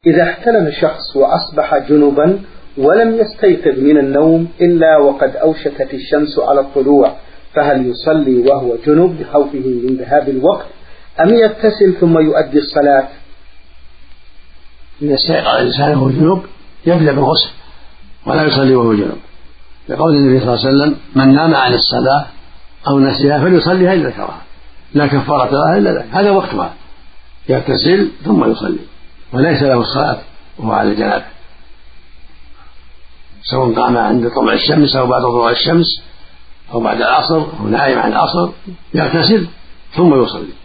إذا احتلم شخص وأصبح جنبا ولم يستيقظ من النوم إلا وقد أوشكت الشمس على الطلوع، فهل يصلي وهو جنب لخوفه من ذهاب الوقت أم يغتسل ثم يؤدي الصلاة؟ إذا استيقظ الإنسان وهو جنب يبدأ بالغسل ولا يصلي وهو جنب، لقول النبي صلى الله عليه وسلم: من نام عن الصلاة أو نسيها فليصليها إلا ذكرها، لا كفارة لها إلا ذلك، هذا وقتها، يغتسل ثم يصلي، وليس له الصلاة وهو على الجنابة، سواء قام عند طلوع الشمس أو بعد طلوع الشمس أو بعد العصر أو نائم عن العصر، يغتسل ثم يصلي.